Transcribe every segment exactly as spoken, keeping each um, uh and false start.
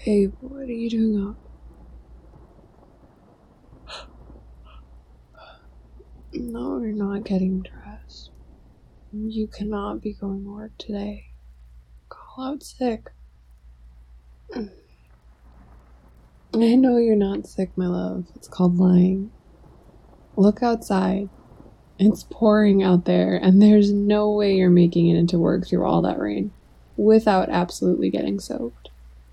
Babe, what are you doing up? No, you're not getting dressed. You cannot be going to work today. Call out sick. I know you're not sick, my love. It's called lying. Look outside. It's pouring out there, and there's no way you're making it into work through all that rain without absolutely getting soaked.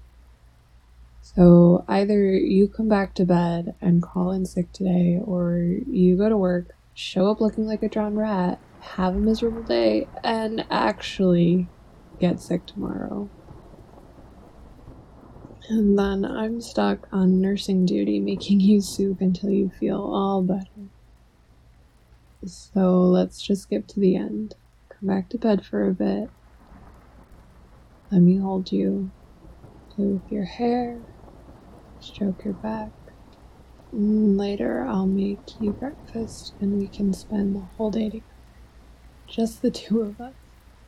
So either you come back to bed and call in sick today, or you go to work, show up looking like a drowned rat, have a miserable day, and actually get sick tomorrow. And then I'm stuck on nursing duty making you soup until you feel all better. So let's just skip to the end. Come back to bed for a bit. Let me hold you. Play with your hair. Stroke your back. And later I'll make you breakfast and we can spend the whole day together. Just the two of us.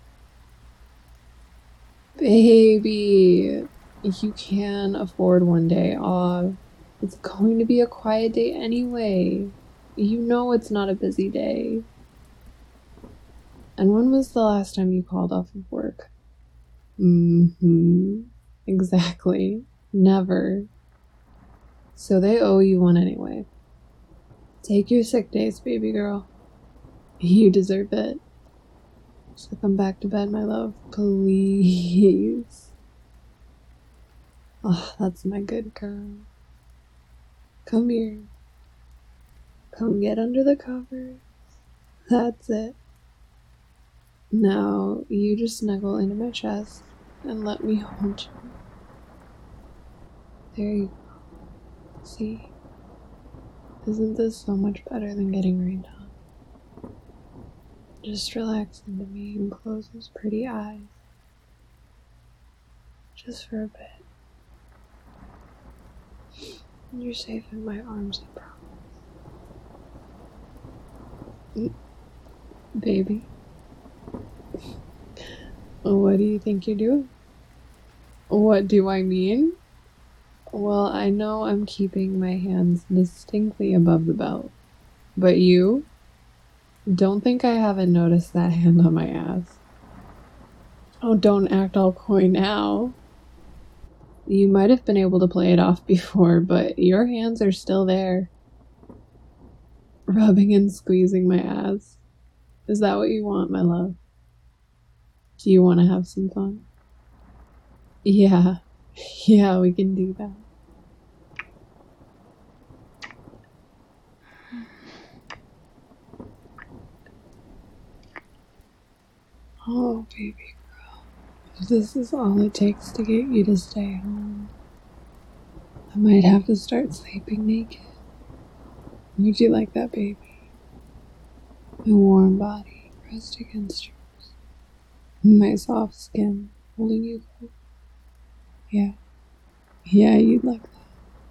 Baby, you can afford one day off. It's going to be a quiet day anyway. You know it's not a busy day. And when was the last time you called off of work? Mm-hmm. Exactly. Never. So they owe you one anyway. Take your sick days, baby girl. You deserve it. So come back to bed, my love, please. Oh, that's my good girl. Come here. Come get under the covers. That's it. Now, you just snuggle into my chest and let me hold you. There you go. See? Isn't this so much better than getting rained on? Just relax into me and close those pretty eyes. Just for a bit. You're safe in my arms, I promise. Baby. What do you think you're doing? What do I mean? Well, I know I'm keeping my hands distinctly above the belt. But you? Don't think I haven't noticed that hand on my ass. Oh, don't act all coy now. You might have been able to play it off before, but your hands are still there. Rubbing and squeezing my ass. Is that what you want, my love? Do you want to have some fun? Yeah. Yeah, we can do that. Oh, baby girl. If this is all it takes to get you to stay home, I might have to start sleeping naked. Would you like that, baby? My warm body pressed against yours. My soft skin holding you close. Yeah. Yeah, you'd like that.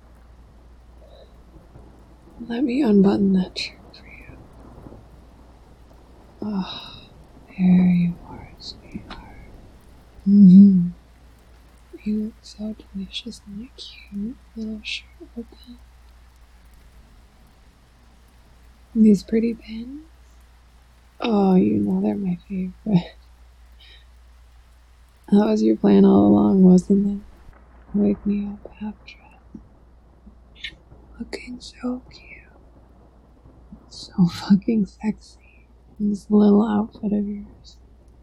Let me unbutton that shirt for you. Oh, there you are, sweetheart. Mm-hmm. You look so delicious in that cute little shirt open. These pretty pins? Oh, you know they're my favorite. That was your plan all along, wasn't it? Wake me up half dressed. Looking so cute. So fucking sexy in this little outfit of yours.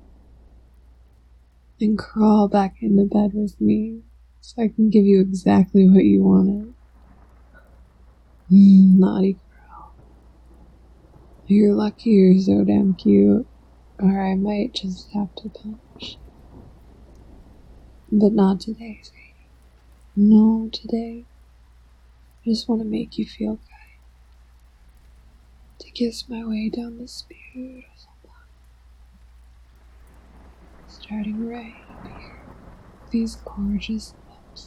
And crawl back into bed with me so I can give you exactly what you wanted. Mm, naughty girl. You're lucky you're so damn cute, or I might just have to punch. But not today, sweetie. No, today. I just want to make you feel good. To kiss my way down this beautiful path. Starting right up here. These gorgeous lips.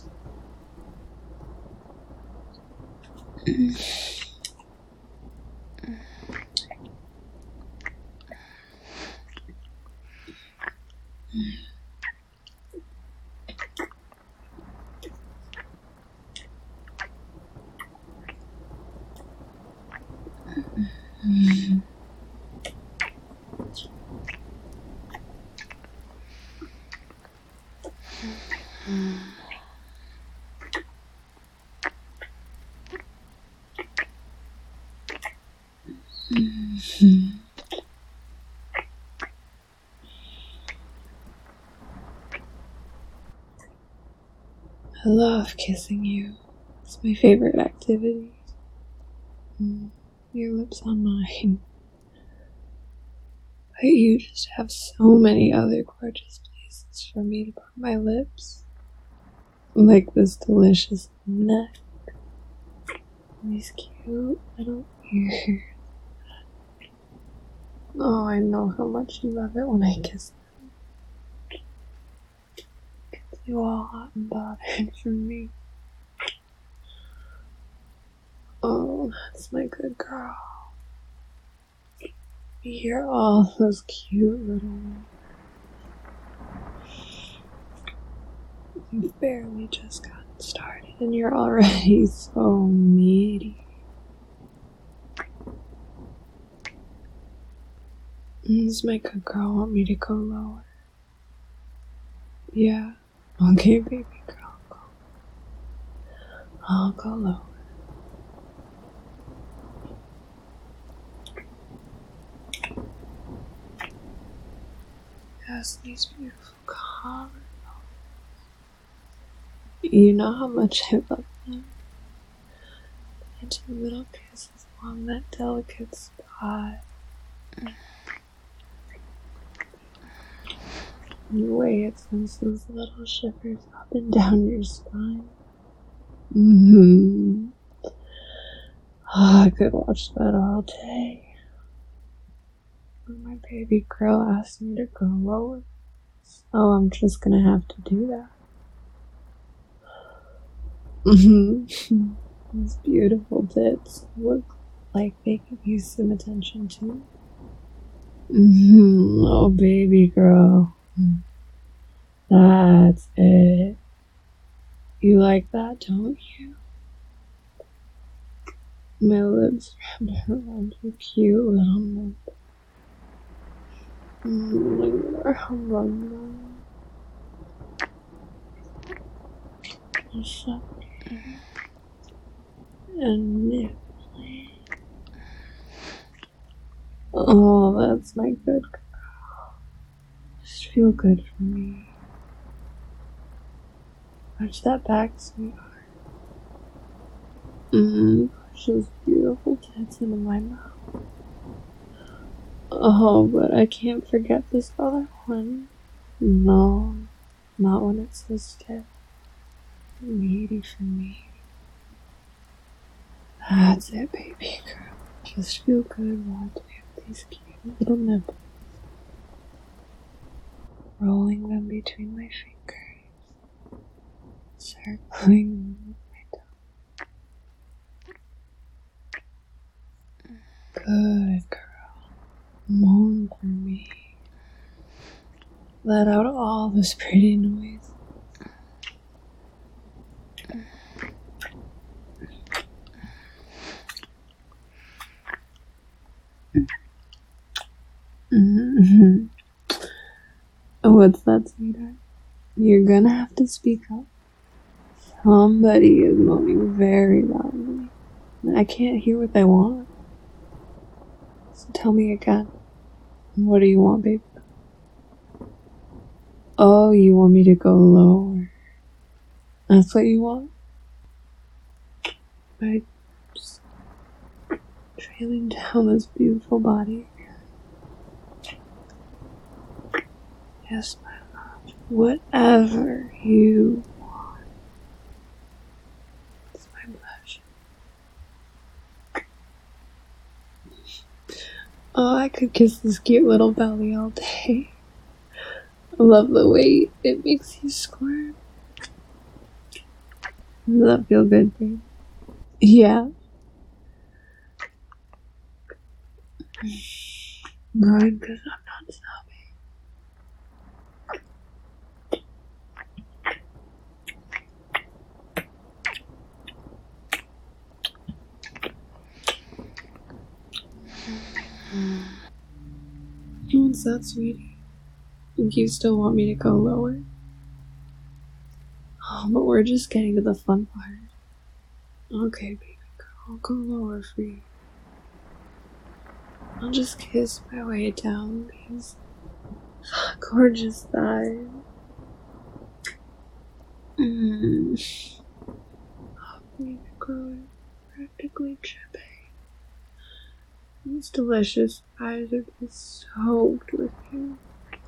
I love kissing you. It's my favorite activity. Mm, your lips on mine. But you just have so many other gorgeous places for me to put my lips. Like this delicious neck. These cute little ears. Oh, I know how much you love it when I kiss them. Gets you all hot and bothered from me. Oh, that's my good girl. You hear all those cute little ones. You've barely just gotten started and you're already so meaty. Does my good girl want me to go lower? Yeah. Okay, baby girl, go. I'll go lower. Yes, these beautiful colors. You know how much I love them. And two little kisses along that delicate spot. And the way it sends those little shivers up and down your spine. Mm-hmm. Oh, I could watch that all day. When my baby girl asked me to go lower, so I'm just gonna have to do that. Mm-hmm. These beautiful tits look like they could use some attention too. Mm-hmm. Oh, baby girl. That's it. You like that, don't you? My lips wrapped around your cute little neck. Mm, look at her bum. Suck and nippling. Oh, that's my good girl. Just feel good for me. Watch that back, sweetheart. Mmm, push those beautiful tits into my mouth. Oh, but I can't forget this other one. No, not when it's so stiff. Meaty for me. That's it, baby girl. Just feel good while I have these cute little nipples. Rolling them between my fingers. Circling with my tongue. Good girl. Moan for me. Let out all this pretty noise. Mm-hmm. What's that, sweetheart? You're gonna have to speak up. Somebody is moaning very loudly. I can't hear what they want. So tell me again. What do you want, baby? Oh, you want me to go lower. That's what you want? My lips trailing down this beautiful body. Yes, my love. Whatever you want. It's my pleasure. Oh, I could kiss this cute little belly all day. I love the way it makes you squirm. Does that feel good, babe? Yeah. Good, because I'm not sobbing. What's that, sweetie? You still want me to go lower? Oh, but we're just getting to the fun part. Okay, baby girl, I'll go lower for you. I'll just kiss my way down these gorgeous thighs. Mmm. Oh, baby girl, you're practically dripping. These delicious thighs are just soaked with you.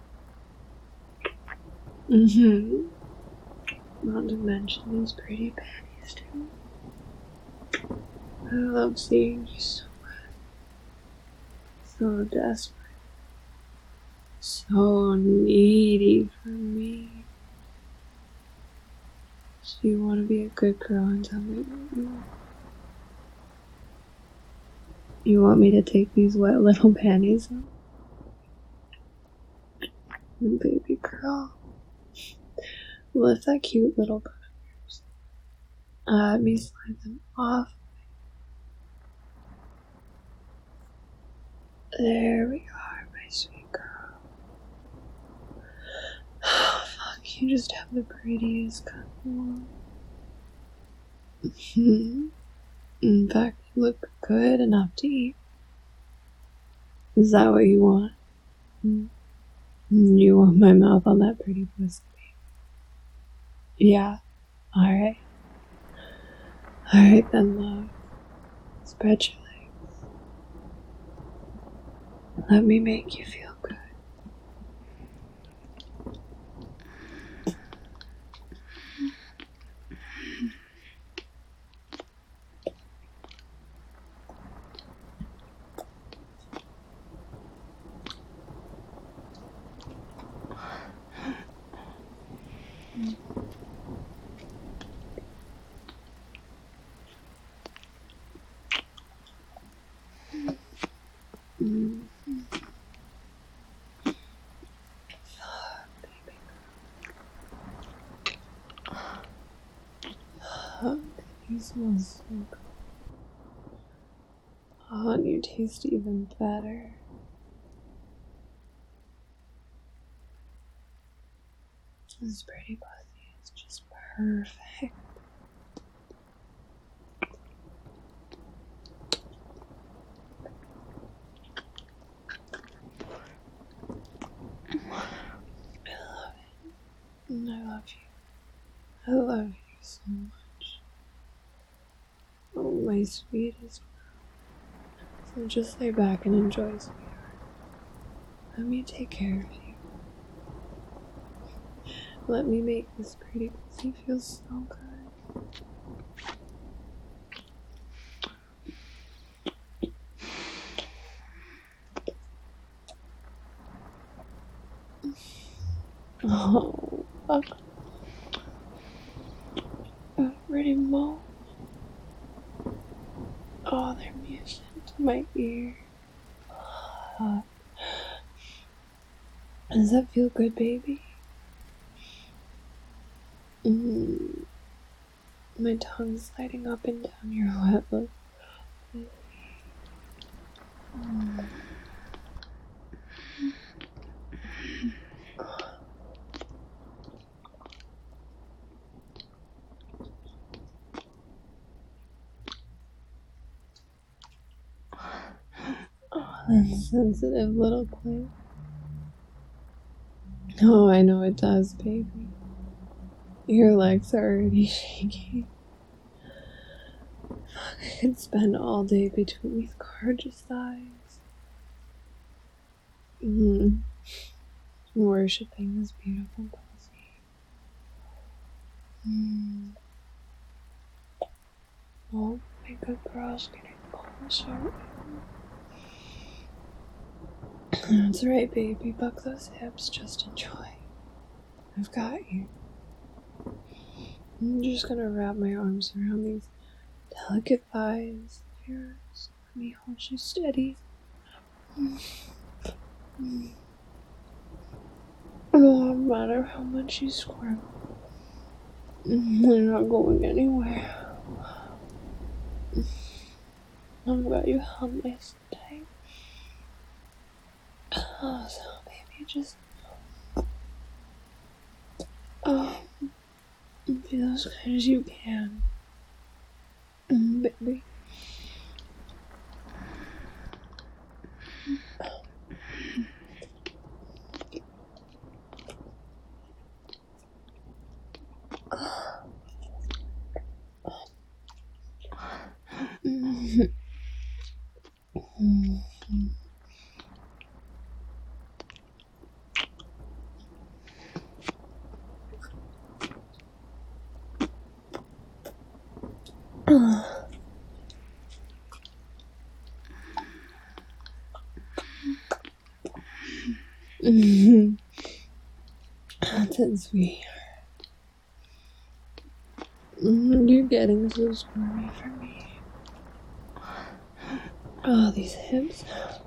Mm-hmm. Not to mention these pretty panties, too. I love seeing you so wet. So desperate. So needy for me. So you want to be a good girl and tell me what you want? You want me to take these wet little panties off? And baby girl, lift that cute little butt of yours. Uh, let me slide them off. There we are, my sweet girl. Oh, fuck, you just have the prettiest couple. In fact, you look good enough to eat. Is that what you want? You want my mouth on that pretty pussy? Yeah. Alright. Alright then, love. Spread your legs. Let me make you feel good. Mm. Oh, baby. Oh, you smell so good. Oh, and you taste even better. This pretty pussy is just perfect. I love it. And I love you. I love you so much. Oh, my sweetest girl. So just lay back and enjoy, sweetheart. Let me take care of you. Let me make this pretty pussy feel so good. Oh, fuck. Uh, pretty mo. Oh, they're music to my ear. Uh, does that feel good, baby? Mm. My tongue's sliding up and down your wet lip. Mm. Oh, that sensitive little clit. Oh, I know it does, baby. Your legs are already shaking. I could spend all day between these gorgeous thighs. Mm. Worshipping this beautiful pussy. Mm. Oh, my good girl's getting closer. That's right, baby. Buck those hips. Just enjoy. I've got you. I'm just gonna wrap my arms around these delicate thighs of yours. Let me hold you steady. No matter how much you squirm, you're not going anywhere. I've got you held nice and tight. Oh, so baby, just oh, feel Breathe as hard as you can. Mm, baby. Mm. Mm. Mm. That's it, sweet. Mm, you're getting so squirmy for me. Oh, these hips.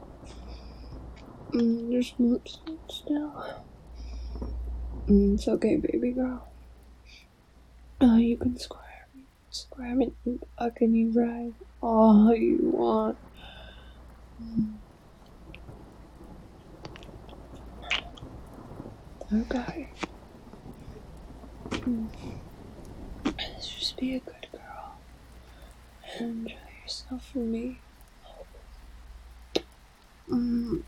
Mm, just move still. Mm, it's okay, baby girl. Oh, you can squirm. Squirm it and fuck and you ride all you want. Mm. Okay. Mm. Let's just be a good girl. And enjoy yourself for me. Mm.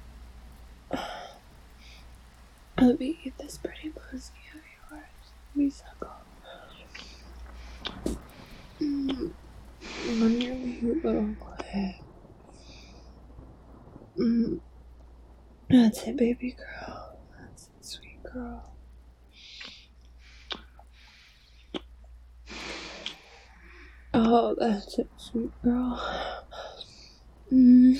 Let me eat this pretty pussy of yours. Let me suckle. Mm. On your cute little clit. Mm. That's it, baby girl. That's it, sweet girl. Oh, that's it, sweet girl. Mm.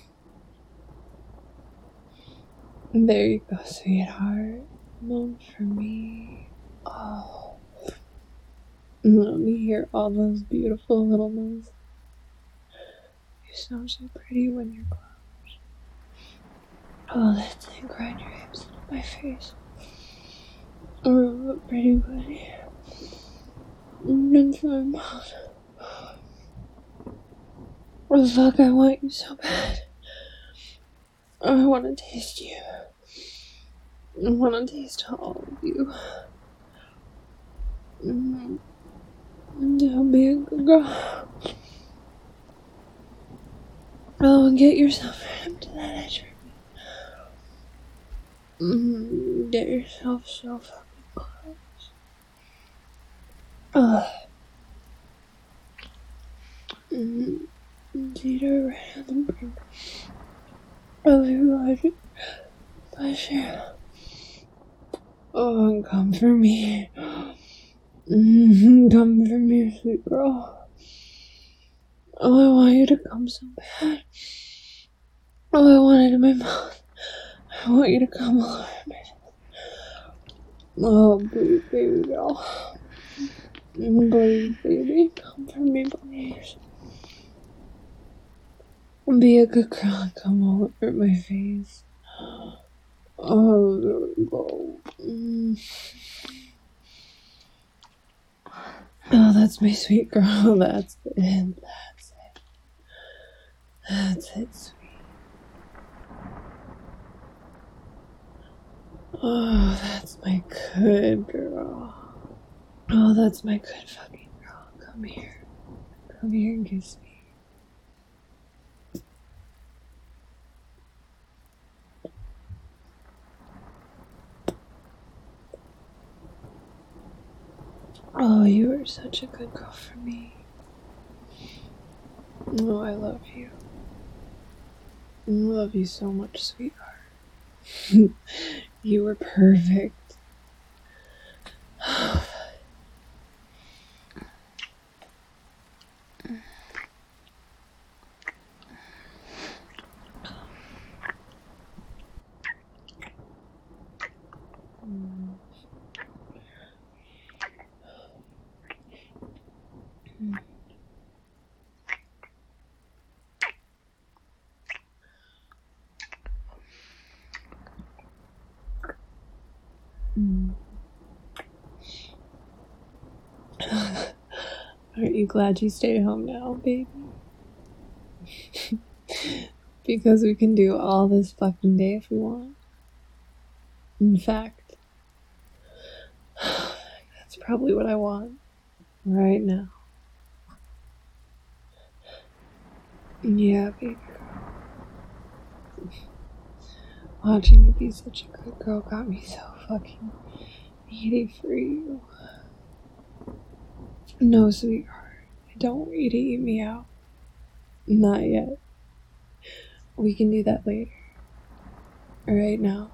There you go, sweetheart. Moan for me. Oh. Let me hear all those beautiful little moans. You sound so pretty when you're close. Oh, that's it. Grind your hips into my face. Oh, pretty buddy. Into my mouth. Oh, fuck, I want you so bad. I want to taste you. I want to taste all of you. Mm. Don't be a good girl. Oh, and get yourself right up to that edge for me. Mm. Get yourself so fucking close. Ugh. Mm. Teeter right on the brink of your logic. Pleasure. Oh, and come for me. Mm-hmm. Come for me, sweet girl. Oh, I want you to come so bad. Oh, I want it in my mouth. I want you to come all over my face. Oh, please, baby girl. Please, baby. Come for me, please. Be a good girl and come all over my face. Oh, there we go. Mm. Oh, that's my sweet girl. That's it. That's it. That's it, sweet. Oh, that's my good girl. Oh, that's my good fucking girl. Come here. Come here and kiss me. Oh, you are such a good girl for me. Oh, I love you. I love you so much, sweetheart. You were perfect. Mm. Mm. Mm. Aren't you glad you stayed home now, baby? Because we can do all this fucking day if we want. In fact, that's probably what I want. Right now. Yeah, baby girl. Watching you be such a good girl got me so fucking needy for you. No, sweetheart. I don't want you to eat me out. Not yet. We can do that later. Right now.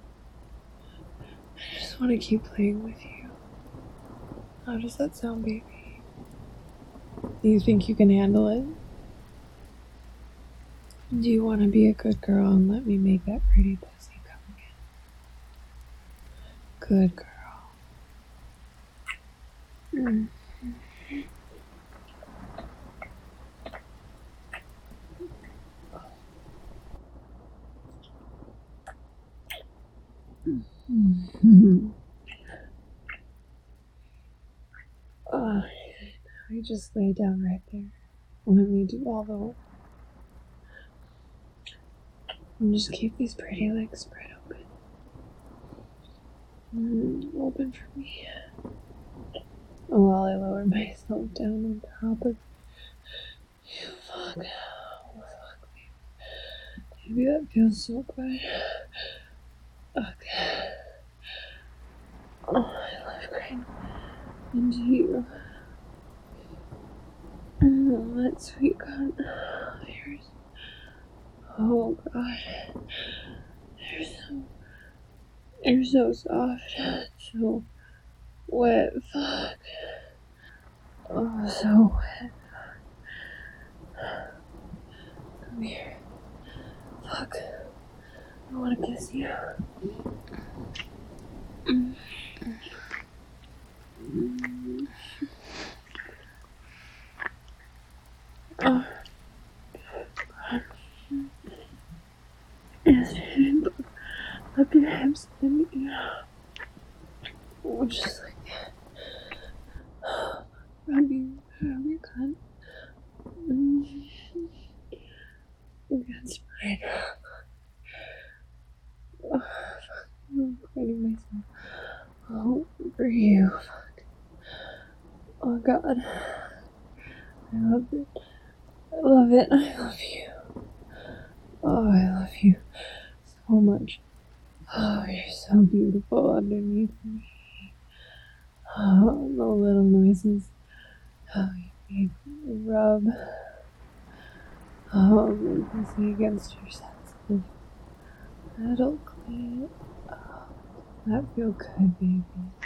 I just want to keep playing with you. How does that sound, baby? Do you think you can handle it? Do you want to be a good girl and let me make that pretty pussy come again? Good girl. Mm. Mm. uh, I just lay down right there. Let me do all the work. And just keep these pretty legs spread open. Mm, open for me. While I lower myself down on top of you. Fuck. Oh, fuck me. Maybe that feels so good. Okay. Oh, I love crying into you. Oh, that sweet cunt. Yours. Oh, God. They're so... They're so soft. So wet. Fuck. Oh, so wet. Come here. Fuck. I want to kiss you. Mm. Mm. Oh. Yes, up your hips and oh, just like that. Rub you, rub your cunt. Mm. Against mine. Oh, I'm fighting myself. Oh, for you. Fuck. Oh, God. I love it. I love it. I love you. Oh, I love you so much. Oh, you're so beautiful underneath me. Oh, the little noises. Oh, you make me rub. Oh, I'm pressing against your sensitive metal clit. Oh, that feel good, baby.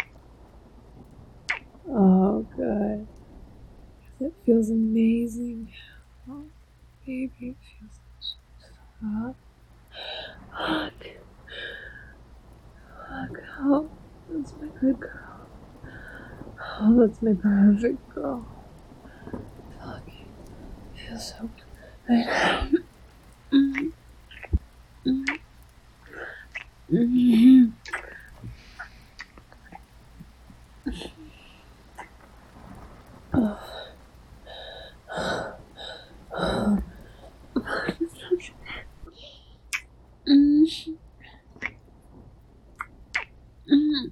Oh, good. It feels amazing. Oh, baby, it feels soft. Fuck. Fuck. Oh, that's my good girl. Oh, that's my perfect girl. Fuck. It feels so good. Mm-hmm. Mm-hmm. Oh. Oh. Mm. Mm.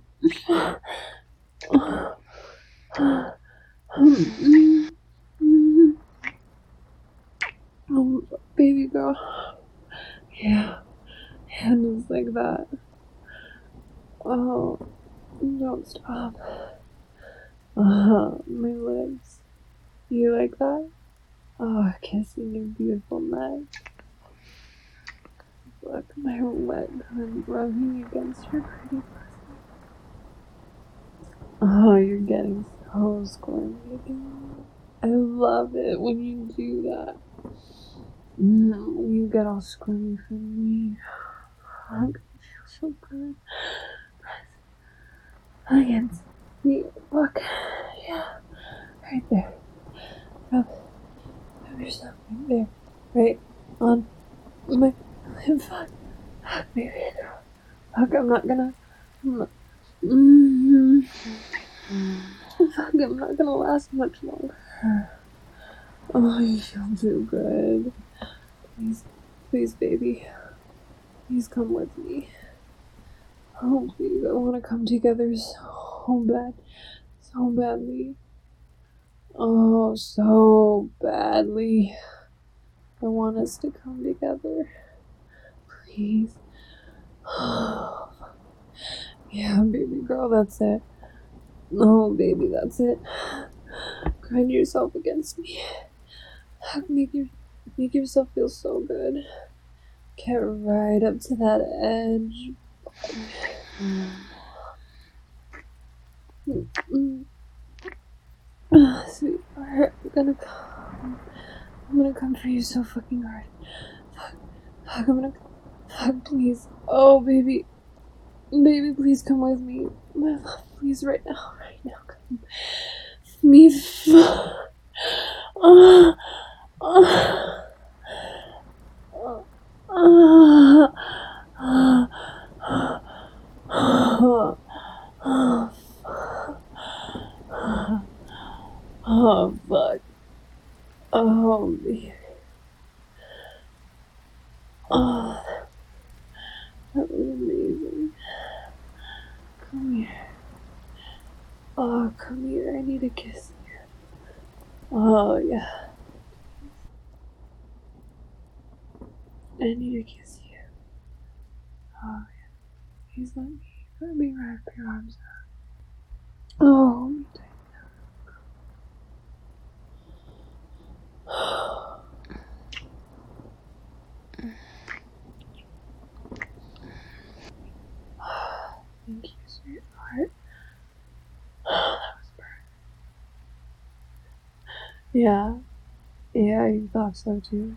Mm. Mm. Oh, baby girl. Yeah, handles like that. Oh, don't stop. Uh, my lips. You like that? Oh, kissing your beautiful neck. Look, my wet gun rubbing against your pretty pussy. Oh, you're getting so squirmy again. I love it when you do that. Mm, you get all squirmy from me. Oh, it feels so good. Against me. Look. Yeah. Right there. Rub, rub yourself right there. Right on my lip. Fuck. Fuck, baby. Fuck, I'm not gonna. I'm not, mm-hmm. Fuck, I'm not gonna last much longer. Oh, you feel too good. Please, please, baby. Please come with me. Oh, please, I want to come together so bad. So badly. Oh, so badly. I want us to come together. Please. Yeah, baby girl, that's it. Oh, baby, that's it. Grind yourself against me. Make, your, make yourself feel so good. Get right up to that edge. Mm. Uh, sweetheart, I'm gonna come. I'm gonna come for you so fucking hard. Fuck, fuck, I'm gonna. Fuck, please. Oh, baby. Baby, please come with me. My love, please, right now, right now, come. Me. F- uh, uh, uh, uh, uh, oh, fuck. Oh, baby. Oh, that was amazing. Come here. Oh, come here. I need a kiss. Oh, yeah. I need to kiss you. Oh, yeah. Please let me, let me wrap your arms around. Oh, hold me tight. Thank you, sweetheart. That was perfect. Yeah. Yeah, you thought so too.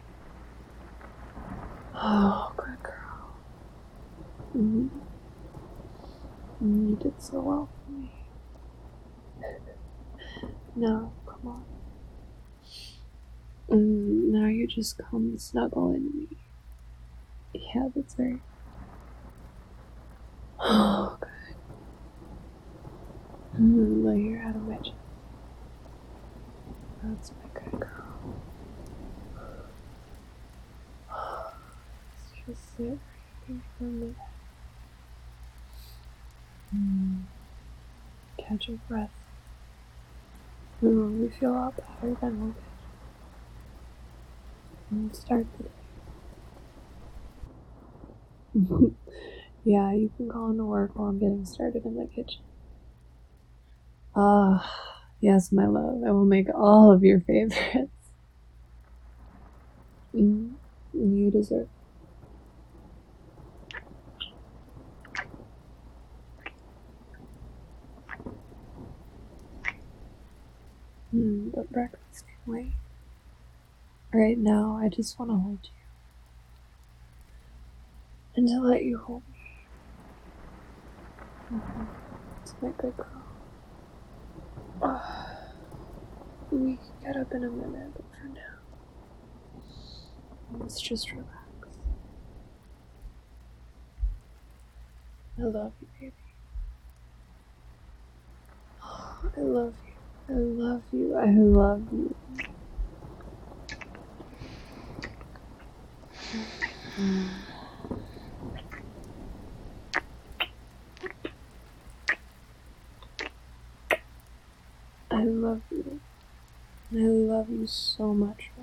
Oh, good girl. Mm-hmm. You did so well for me. Now, come on. Mm, now you just come snuggle into me. Yeah, that's right. Oh, good. Mm, lay your head on my chest. That's my good girl. Let's just sit right here for a minute. Mm. Catch your breath. Mm, we feel a lot better than we did. And start the day. Yeah, you can call into work while I'm getting started in the kitchen. Ah, yes, my love. I will make all of your favorites. Mm, you deserve. Mm, but breakfast can wait. Right now, I just want to hold you. And to let you hold me. Mm-hmm. It's my good girl. Oh, we can get up in a minute, but for now, let's just relax. I love you, baby. Oh, I love you. I love you. I love you. Mm. I love you. I love you so much.